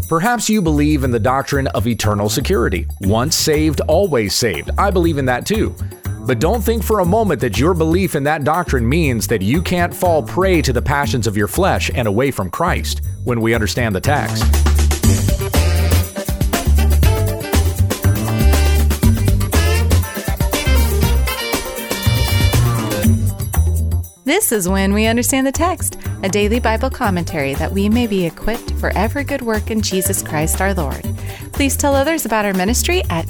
Perhaps you believe in the doctrine of eternal security. Once saved, always saved. I believe in that too. But don't think for a moment that your belief in that doctrine means that you can't fall prey to the passions of your flesh and away from Christ when we understand the text. This is When We Understand the Text, a daily Bible commentary that we may be equipped for every good work in Jesus Christ our Lord. Please tell others about our ministry at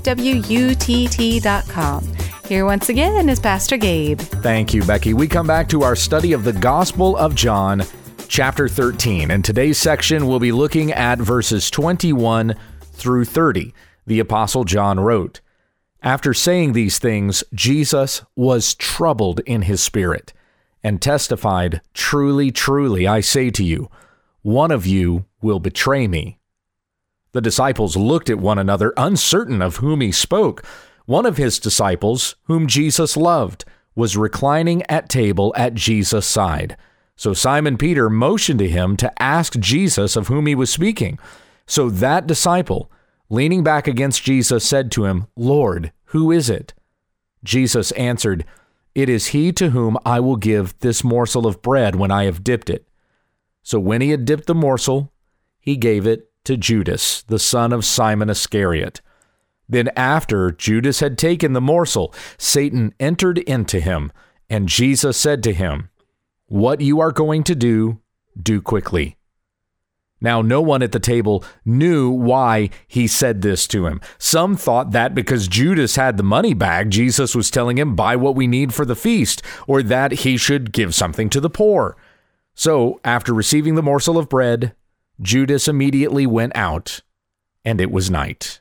www.utt.com. Here once again is Pastor Gabe. Thank you, Becky. We come back to our study of the Gospel of John, chapter 13. In today's section, we'll be looking at verses 21 through 30. The Apostle John wrote, "After saying these things, Jesus was troubled in his spirit and testified, 'Truly, truly, I say to you, one of you will betray me.' The disciples looked at one another, uncertain of whom he spoke. One of his disciples, whom Jesus loved, was reclining at table at Jesus' side. So Simon Peter motioned to him to ask Jesus of whom he was speaking. So that disciple, leaning back against Jesus, said to him, 'Lord, who is it?' Jesus answered, 'It is he to whom I will give this morsel of bread when I have dipped it.' So when he had dipped the morsel, he gave it to Judas, the son of Simon Iscariot. Then after Judas had taken the morsel, Satan entered into him, and Jesus said to him, 'What you are going to do, do quickly.' Now, no one at the table knew why he said this to him. Some thought that because Judas had the money bag, Jesus was telling him, 'Buy what we need for the feast,' or that he should give something to the poor. So, after receiving the morsel of bread, Judas immediately went out, and it was night."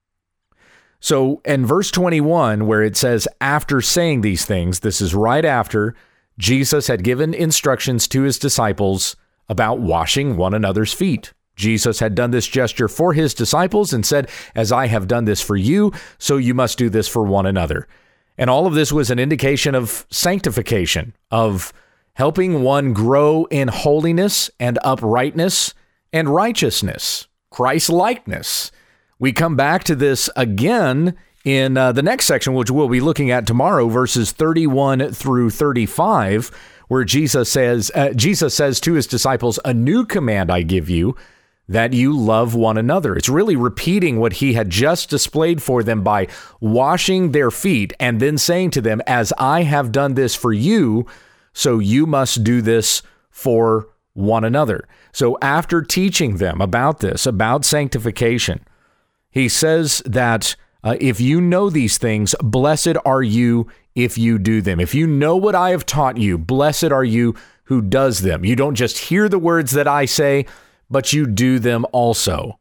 So, in verse 21, where it says, "After saying these things," this is right after Jesus had given instructions to his disciples about washing one another's feet. Jesus had done this gesture for his disciples and said, "As I have done this for you, so you must do this for one another." And all of this was an indication of sanctification, of helping one grow in holiness and uprightness and righteousness, Christ-likeness. We come back to this again in the next section, which we'll be looking at tomorrow, verses 31 through 35, where Jesus says to his disciples, "A new command I give you, that you love one another." It's really repeating what he had just displayed for them by washing their feet and then saying to them, "As I have done this for you, so you must do this for one another." So after teaching them about this, about sanctification, he says that if you know these things, blessed are you if you do them. If you know what I have taught you, blessed are you who does them. You don't just hear the words that I say, but you do them also.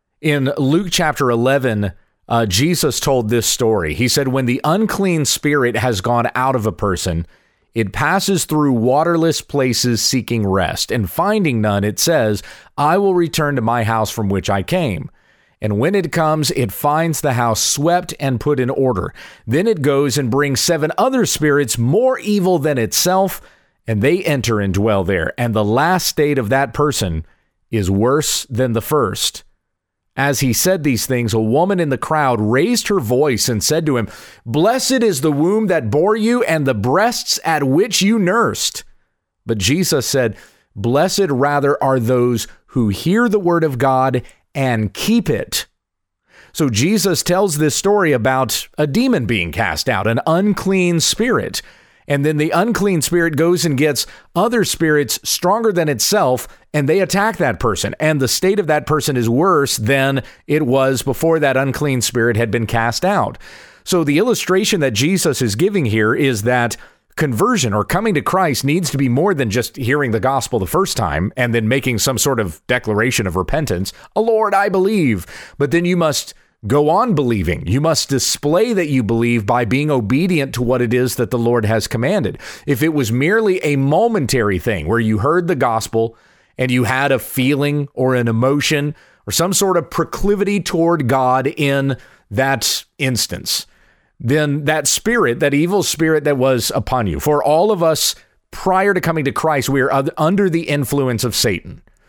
In Luke chapter 11, Jesus told this story. He said, "When the unclean spirit has gone out of a person, it passes through waterless places seeking rest, and finding none, it says, 'I will return to my house from which I came.' And when it comes, it finds the house swept and put in order. Then it goes and brings 7 other spirits more evil than itself, and they enter and dwell there. And the last state of that person is worse than the first." As he said these things, a woman in the crowd raised her voice and said to him, "Blessed is the womb that bore you and the breasts at which you nursed." But Jesus said, "Blessed rather are those who hear the word of God and keep it." So Jesus tells this story about a demon being cast out, an unclean spirit. And then the unclean spirit goes and gets other spirits stronger than itself, and they attack that person. And the state of that person is worse than it was before that unclean spirit had been cast out. So the illustration that Jesus is giving here is that conversion or coming to Christ needs to be more than just hearing the gospel the first time and then making some sort of declaration of repentance. "Lord, I believe." But then you must go on believing. You must display that you believe by being obedient to what it is that the Lord has commanded. If it was merely a momentary thing where you heard the gospel and you had a feeling or an emotion or some sort of proclivity toward God in that instance, then that spirit, that evil spirit that was upon you, for all of us prior to coming to Christ, we are under the influence of Satan.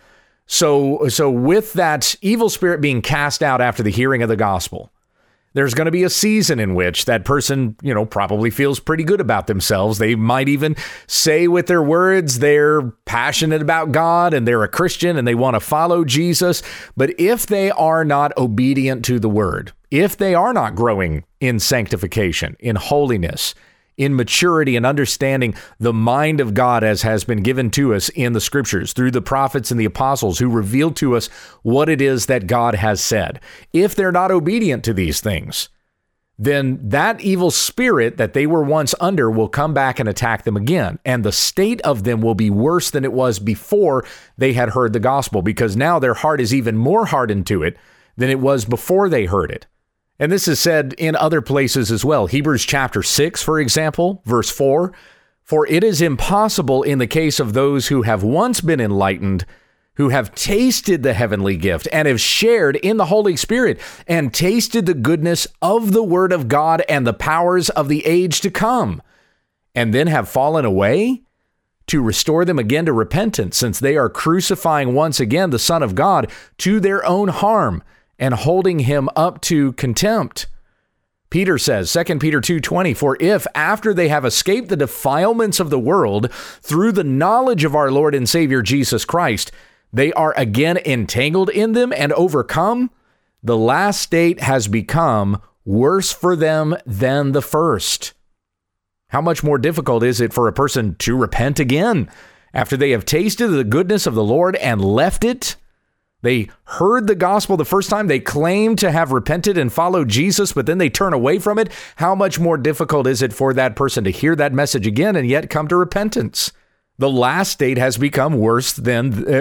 So with that evil spirit being cast out after the hearing of the gospel, there's going to be a season in which that person, probably feels pretty good about themselves. They might even say with their words they're passionate about God and they're a Christian and they want to follow Jesus. But if they are not obedient to the word, if they are not growing in sanctification, in holiness, in maturity and understanding the mind of God as has been given to us in the scriptures through the prophets and the apostles who revealed to us what it is that God has said. If they're not obedient to these things, then that evil spirit that they were once under will come back and attack them again. And the state of them will be worse than it was before they had heard the gospel, because now their heart is even more hardened to it than it was before they heard it. And this is said in other places as well. Hebrews chapter 6, for example, verse 4, "For it is impossible in the case of those who have once been enlightened, who have tasted the heavenly gift and have shared in the Holy Spirit and tasted the goodness of the word of God and the powers of the age to come, and then have fallen away, to restore them again to repentance, since they are crucifying once again the Son of God to their own harm, and holding him up to contempt." Peter says, 2 Peter 2:20, "For if after they have escaped the defilements of the world through the knowledge of our Lord and Savior Jesus Christ, they are again entangled in them and overcome, the last state has become worse for them than the first." How much more difficult is it for a person to repent again after they have tasted the goodness of the Lord and left it? They heard the gospel the first time, they claim to have repented and followed Jesus, but then they turn away from it. How much more difficult is it for that person to hear that message again and yet come to repentance? The last state has become worse for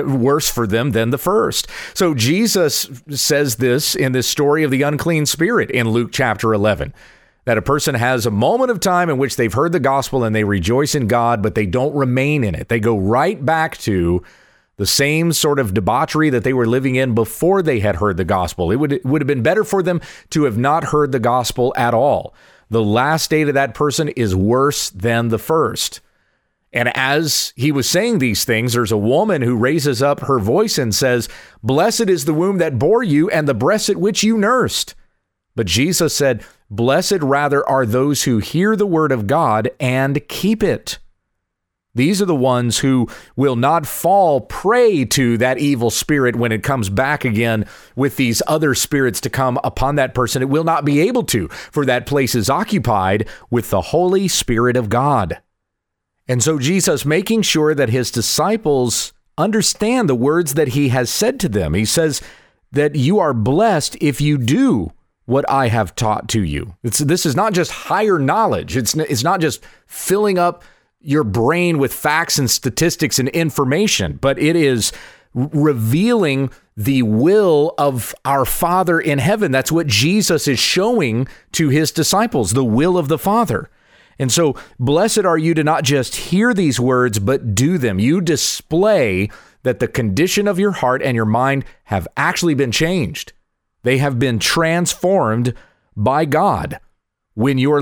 them than the first. So Jesus says this in this story of the unclean spirit in Luke chapter 11, that a person has a moment of time in which they've heard the gospel and they rejoice in God, but they don't remain in it. They go right back to the same sort of debauchery that they were living in before they had heard the gospel. It would have been better for them to have not heard the gospel at all. The last state of that person is worse than the first. And as he was saying these things, there's a woman who raises up her voice and says, "Blessed is the womb that bore you and the breast at which you nursed." But Jesus said, "Blessed rather are those who hear the word of God and keep it." These are the ones who will not fall prey to that evil spirit when it comes back again with these other spirits to come upon that person. It will not be able to, for that place is occupied with the Holy Spirit of God. And so Jesus, making sure that his disciples understand the words that he has said to them, he says that you are blessed if you do what I have taught to you. This is not just higher knowledge. It's not just filling up your brain with facts and statistics and information, but it is revealing the will of our Father in heaven. That's what Jesus is showing to his disciples, the will of the Father. And so blessed are you to not just hear these words, but do them. You display that the condition of your heart and your mind have actually been changed. They have been transformed by God. When your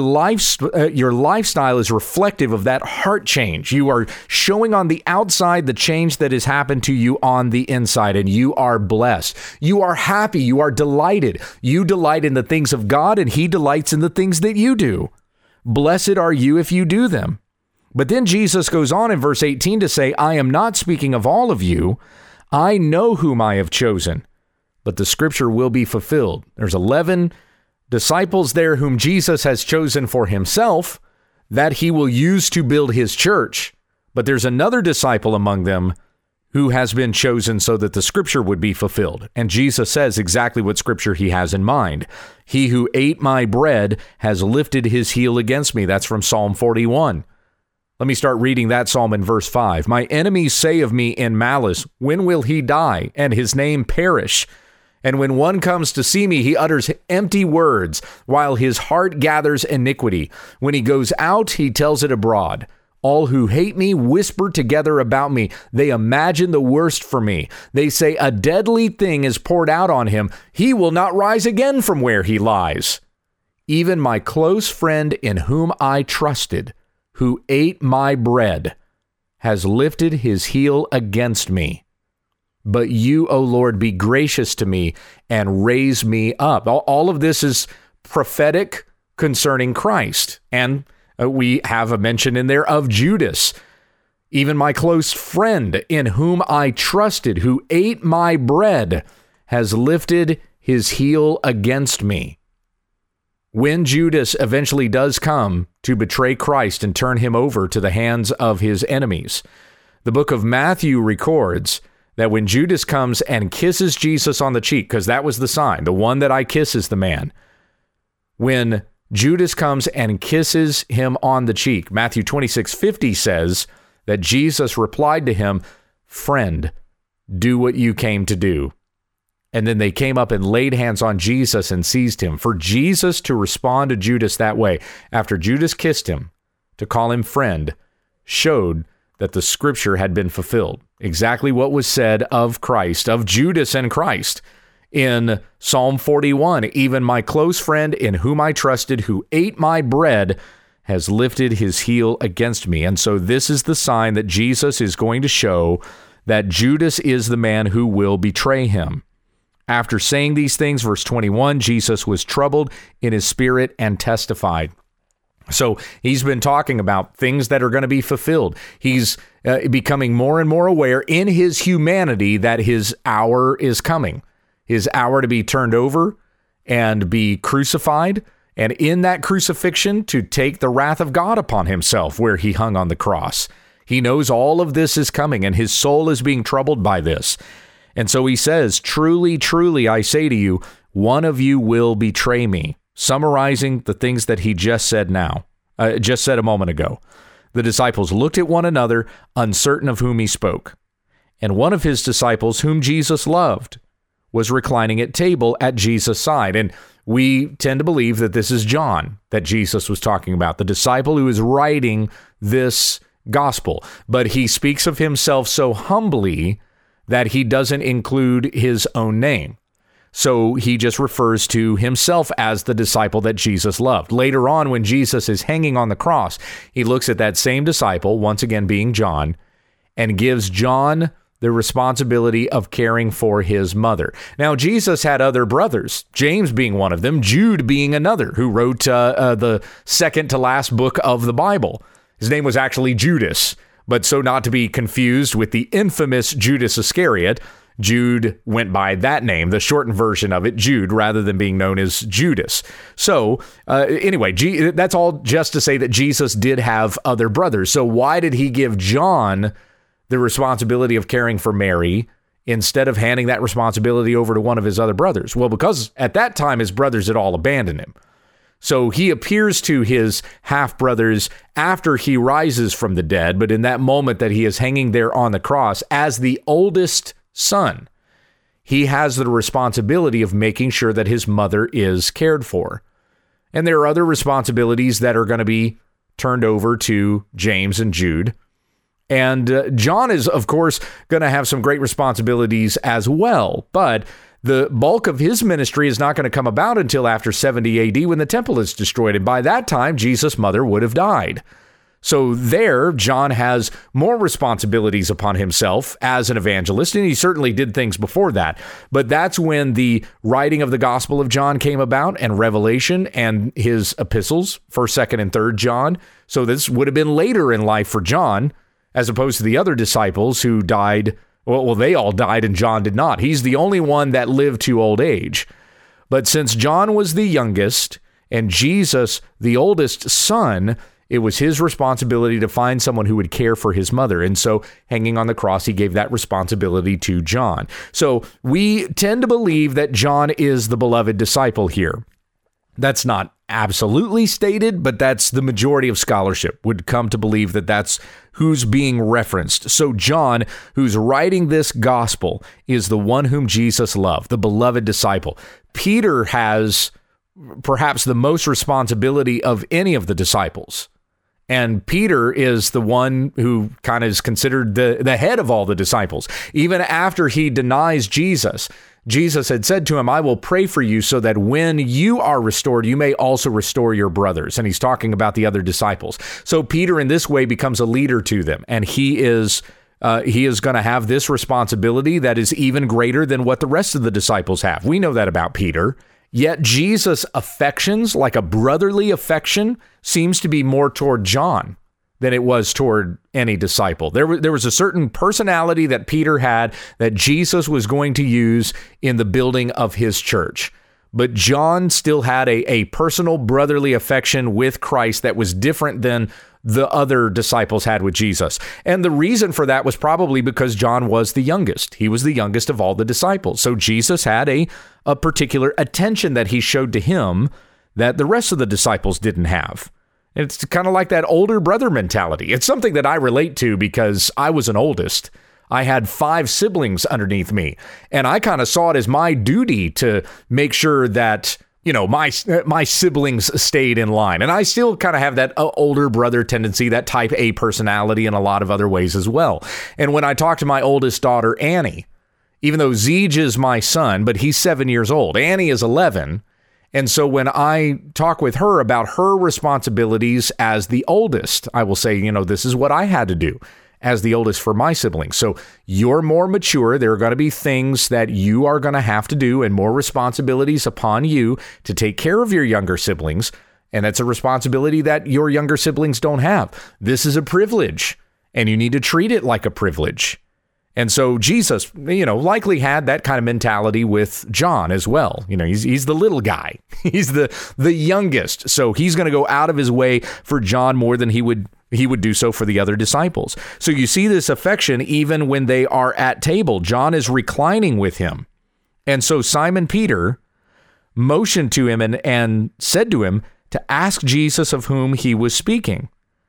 lifestyle is reflective of that heart change, you are showing on the outside the change that has happened to you on the inside, and you are blessed. You are happy. You are delighted. You delight in the things of God, and he delights in the things that you do. Blessed are you if you do them. But then Jesus goes on in verse 18 to say, I am not speaking of all of you. I know whom I have chosen, but the scripture will be fulfilled. There's 11 disciples there whom Jesus has chosen for himself that he will use to build his church. But there's another disciple among them who has been chosen so that the scripture would be fulfilled. And Jesus says exactly what scripture he has in mind. He who ate my bread has lifted his heel against me. That's from Psalm 41. Let me start reading that psalm in verse 5. My enemies say of me in malice, when will he die and his name perish? And when one comes to see me, he utters empty words, while his heart gathers iniquity. When he goes out, he tells it abroad. All who hate me whisper together about me. They imagine the worst for me. They say a deadly thing is poured out on him. He will not rise again from where he lies. Even my close friend in whom I trusted, who ate my bread, has lifted his heel against me. But you, O Lord, be gracious to me and raise me up. All of this is prophetic concerning Christ. And we have a mention in there of Judas, even my close friend in whom I trusted, who ate my bread, has lifted his heel against me. When Judas eventually does come to betray Christ and turn him over to the hands of his enemies, the book of Matthew records that when Judas comes and kisses Jesus on the cheek, because that was the sign, the one that I kiss is the man. When Judas comes and kisses him on the cheek, Matthew 26:50 says that Jesus replied to him, "Friend, do what you came to do." And then they came up and laid hands on Jesus and seized him. For Jesus to respond to Judas that way, after Judas kissed him, to call him friend, showed that the scripture had been fulfilled. Exactly what was said of Christ, of Judas and Christ. In Psalm 41, even my close friend in whom I trusted, who ate my bread, has lifted his heel against me. And so this is the sign that Jesus is going to show that Judas is the man who will betray him. After saying these things, verse 21, Jesus was troubled in his spirit and testified. So he's been talking about things that are going to be fulfilled. He's becoming more and more aware in his humanity that his hour is coming, his hour to be turned over and be crucified. And in that crucifixion, to take the wrath of God upon himself where he hung on the cross. He knows all of this is coming and his soul is being troubled by this. And so he says, "Truly, truly, I say to you, one of you will betray me," summarizing the things that he just said a moment ago. The disciples looked at one another, uncertain of whom he spoke. And one of his disciples, whom Jesus loved, was reclining at table at Jesus' side. And we tend to believe that this is John that Jesus was talking about, the disciple who is writing this gospel. But he speaks of himself so humbly that he doesn't include his own name. So he just refers to himself as the disciple that Jesus loved. Later on, when Jesus is hanging on the cross, he looks at that same disciple, once again being John, and gives John the responsibility of caring for his mother. Now, Jesus had other brothers, James being one of them, Jude being another, who wrote the second to last book of the Bible. His name was actually Judas, but so not to be confused with the infamous Judas Iscariot, Jude went by that name, the shortened version of it, Jude, rather than being known as Judas. So anyway, that's all just to say that Jesus did have other brothers. So why did he give John the responsibility of caring for Mary instead of handing that responsibility over to one of his other brothers? Well, because at that time, his brothers had all abandoned him. So he appears to his half-brothers after he rises from the dead, but in that moment that he is hanging there on the cross as the oldest son, he has the responsibility of making sure that his mother is cared for. And there are other responsibilities that are going to be turned over to James and Jude. And John is, of course, going to have some great responsibilities as well. But the bulk of his ministry is not going to come about until after 70 AD when the temple is destroyed. And by that time, Jesus' mother would have died. So there, John has more responsibilities upon himself as an evangelist, and he certainly did things before that. But that's when the writing of the Gospel of John came about, and Revelation and his epistles, 1st, 2nd, and 3rd John. So this would have been later in life for John, as opposed to the other disciples who died. Well, they all died and John did not. He's the only one that lived to old age. But since John was the youngest and Jesus the oldest son, it was his responsibility to find someone who would care for his mother. And so hanging on the cross, he gave that responsibility to John. So we tend to believe that John is the beloved disciple here. That's not absolutely stated, but that's the majority of scholarship would come to believe that that's who's being referenced. So John, who's writing this gospel, is the one whom Jesus loved, the beloved disciple. Peter has perhaps the most responsibility of any of the disciples. And Peter is the one who kind of is considered the head of all the disciples. Even after he denies Jesus, Jesus had said to him, "I will pray for you so that when you are restored, you may also restore your brothers." And he's talking about the other disciples. So Peter in this way becomes a leader to them. And he is he is going to have this responsibility that is even greater than what the rest of the disciples have. We know that about Peter. Yet Jesus' affections, like a brotherly affection, seems to be more toward John than it was toward any disciple. There was a certain personality that Peter had that Jesus was going to use in the building of his church. But John still had a personal brotherly affection with Christ that was different than the other disciples had with Jesus. And the reason for that was probably because John was the youngest. He was the youngest of all the disciples. So Jesus had a particular attention that he showed to him that the rest of the disciples didn't have. It's kind of like that older brother mentality. It's something that I relate to because I was an oldest. I had 5 siblings underneath me, and I kind of saw it as my duty to make sure that, you know, my siblings stayed in line. And I still kind of have that older brother tendency, that type A personality in a lot of other ways as well. And when I talk to my oldest daughter, Annie, even though Zeej is my son, but he's 7 years old, Annie is 11. And so when I talk with her about her responsibilities as the oldest, I will say, you know, this is what I had to do as the oldest for my siblings. So you're more mature. There are going to be things that you are going to have to do and more responsibilities upon you to take care of your younger siblings. And that's a responsibility that your younger siblings don't have. This is a privilege, and you need to treat it like a privilege. And so Jesus, you know, likely had that kind of mentality with John as well. You know, he's the little guy. He's the youngest. So he's going to go out of his way for John more than he would do so for the other disciples. So you see this affection even when they are at table. John is reclining with him. And so Simon Peter motioned to him and said to him to ask Jesus of whom he was speaking.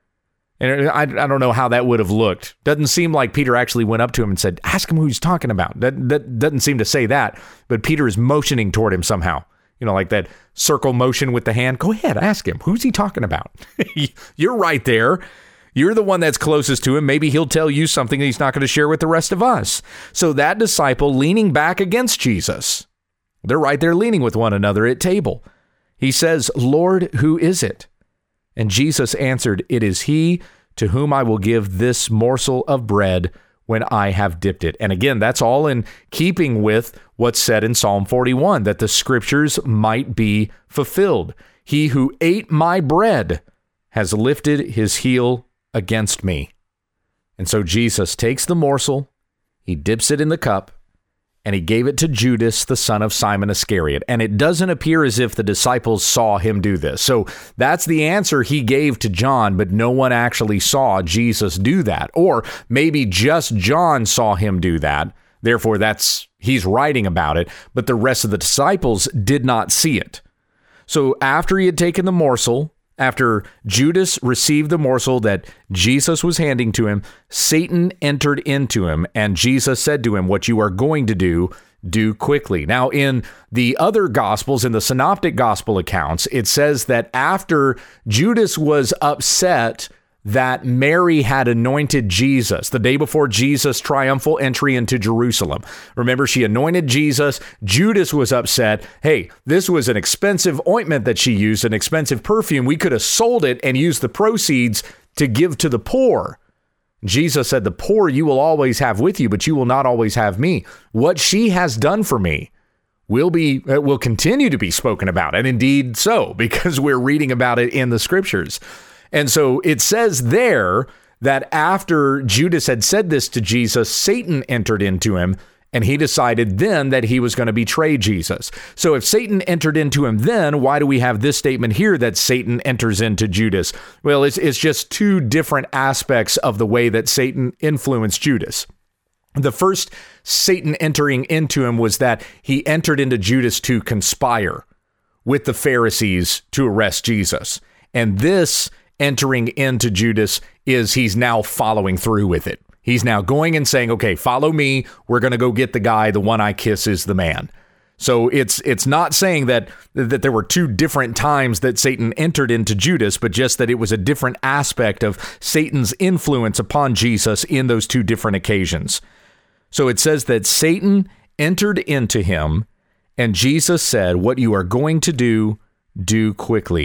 And I don't know how that would have looked. Doesn't seem like Peter actually went up to him and said, ask him who he's talking about. That doesn't seem to say that. But Peter is motioning toward him somehow. You know, like that circle motion with the hand. Go ahead, ask him. Who's he talking about? You're right there. You're the one that's closest to him. Maybe he'll tell you something that he's not going to share with the rest of us. So that disciple leaning back against Jesus, they're right there leaning with one another at table. He says, Lord, who is it? And Jesus answered, it is he to whom I will give this morsel of bread when I have dipped it. And again, that's all in keeping with what's said in Psalm 41, that the scriptures might be fulfilled. He who ate my bread has lifted his heel against me. And so Jesus takes the morsel, he dips it in the cup, and he gave it to Judas, the son of Simon Iscariot. And it doesn't appear as if the disciples saw him do this. So that's the answer he gave to John, but no one actually saw Jesus do that. Or maybe just John saw him do that. Therefore, he's writing about it, but the rest of the disciples did not see it. So after he had taken the morsel, after Judas received the morsel that Jesus was handing to him, Satan entered into him, and Jesus said to him, what you are going to do quickly. Now, in the other Gospels, in the Synoptic Gospel accounts, it says that after Judas was upset that Mary had anointed Jesus the day before Jesus' triumphal entry into Jerusalem. Remember, she anointed Jesus. Judas was upset. Hey, this was an expensive ointment that she used, an expensive perfume. We could have sold it and used the proceeds to give to the poor. Jesus said, the poor you will always have with you, but you will not always have me. What she has done for me will continue to be spoken about. And indeed so, because we're reading about it in the scriptures. And so it says there that after Judas had said this to Jesus, Satan entered into him, and he decided then that he was going to betray Jesus. So if Satan entered into him then, why do we have this statement here that Satan enters into Judas? Well, it's just two different aspects of the way that Satan influenced Judas. The first Satan entering into him was that he entered into Judas to conspire with the Pharisees to arrest Jesus. And this entering into Judas is he's now following through with it. He's now going and saying, okay, follow me. We're going to go get the guy. The one I kiss is the man. So it's not saying that there were two different times that Satan entered into Judas, but just that it was a different aspect of Satan's influence upon Jesus in those two different occasions. So it says that Satan entered into him, and Jesus said, what you are going to do quickly.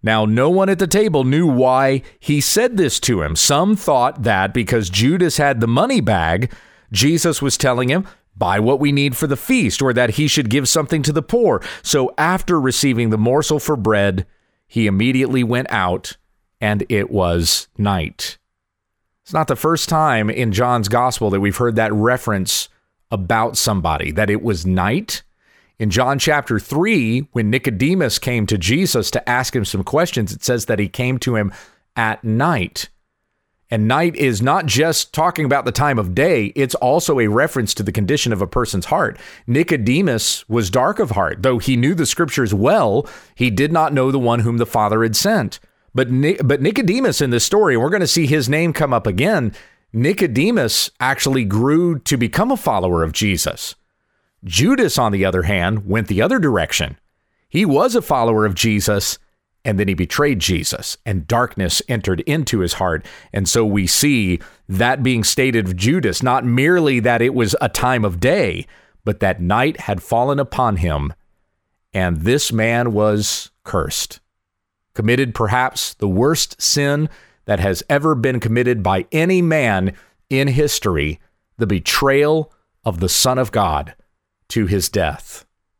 Now, no one at the table knew why he said this to him. Some thought that because Judas had the money bag, Jesus was telling him, buy what we need for the feast, or that he should give something to the poor. So after receiving the morsel for bread, he immediately went out, and it was night. It's not the first time in John's gospel that we've heard that reference about somebody, that it was night. In John chapter 3, when Nicodemus came to Jesus to ask him some questions, it says that he came to him at night. And night is not just talking about the time of day, it's also a reference to the condition of a person's heart. Nicodemus was dark of heart. Though he knew the scriptures well, he did not know the one whom the Father had sent. But Nicodemus in this story, we're going to see his name come up again, Nicodemus actually grew to become a follower of Jesus. Judas, on the other hand, went the other direction. He was a follower of Jesus, and then he betrayed Jesus, and darkness entered into his heart. And so we see that being stated of Judas, not merely that it was a time of day, but that night had fallen upon him, and this man was cursed, committed perhaps the worst sin that has ever been committed by any man in history, the betrayal of the Son of God to his death.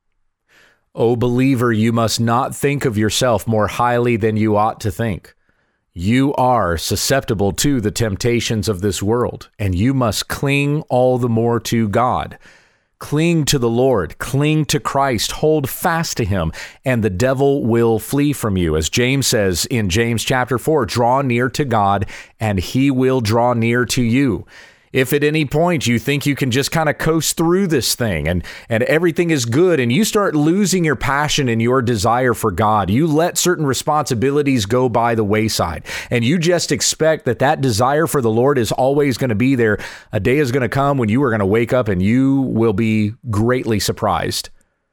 O believer, you must not think of yourself more highly than you ought to think. You are susceptible to the temptations of this world, and you must cling all the more to God. Cling to the Lord, cling to Christ, hold fast to him, and the devil will flee from you. As James says in James chapter 4, draw near to God, and he will draw near to you. If at any point you think you can just kind of coast through this thing and everything is good, and you start losing your passion and your desire for God, you let certain responsibilities go by the wayside, and you just expect that desire for the Lord is always going to be there, a day is going to come when you are going to wake up and you will be greatly surprised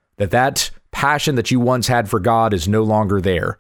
that passion that you once had for God is no longer there.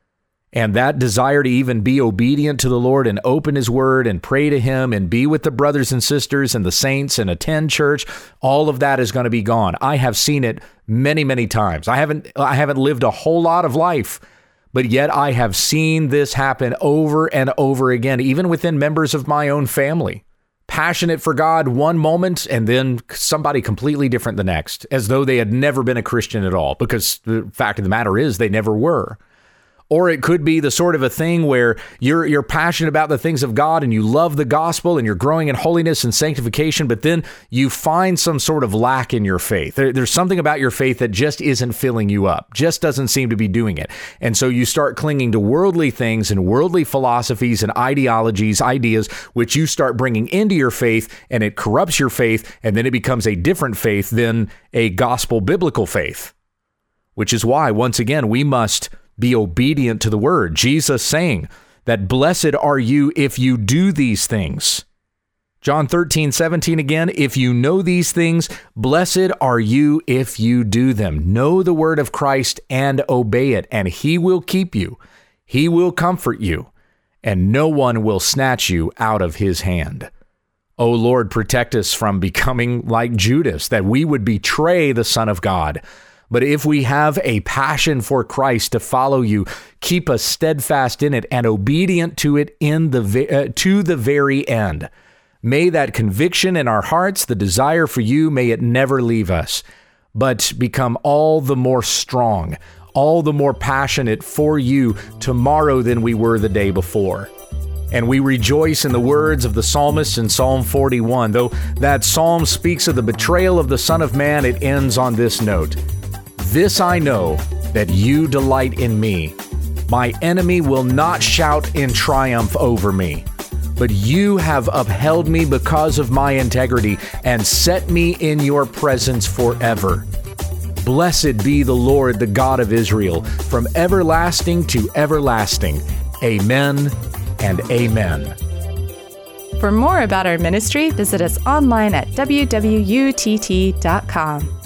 And that desire to even be obedient to the Lord and open his word and pray to him and be with the brothers and sisters and the saints and attend church, all of that is going to be gone. I have seen it many, many times. I haven't lived a whole lot of life, but yet I have seen this happen over and over again, even within members of my own family. Passionate for God one moment and then somebody completely different the next, as though they had never been a Christian at all, because the fact of the matter is they never were. Or it could be the sort of a thing where you're passionate about the things of God and you love the gospel and you're growing in holiness and sanctification, but then you find some sort of lack in your faith. There's something about your faith that just isn't filling you up, just doesn't seem to be doing it. And so you start clinging to worldly things and worldly philosophies and ideologies, ideas, which you start bringing into your faith, and it corrupts your faith, and then it becomes a different faith than a gospel biblical faith, which is why, once again, we must be obedient to the word. Jesus saying that blessed are you if you do these things. John 13:17 again, if you know these things, blessed are you if you do them. Know the word of Christ and obey it, and he will keep you. He will comfort you, and no one will snatch you out of his hand. O Lord, protect us from becoming like Judas, that we would betray the Son of God. But if we have a passion for Christ to follow you, keep us steadfast in it and obedient to it to the very end. May that conviction in our hearts, the desire for you, may it never leave us, but become all the more strong, all the more passionate for you tomorrow than we were the day before. And we rejoice in the words of the psalmist in Psalm 41. Though that psalm speaks of the betrayal of the Son of Man, it ends on this note. This I know, that you delight in me. My enemy will not shout in triumph over me, but you have upheld me because of my integrity and set me in your presence forever. Blessed be the Lord, the God of Israel, from everlasting to everlasting. Amen and amen. For more about our ministry, visit us online at www.utt.com.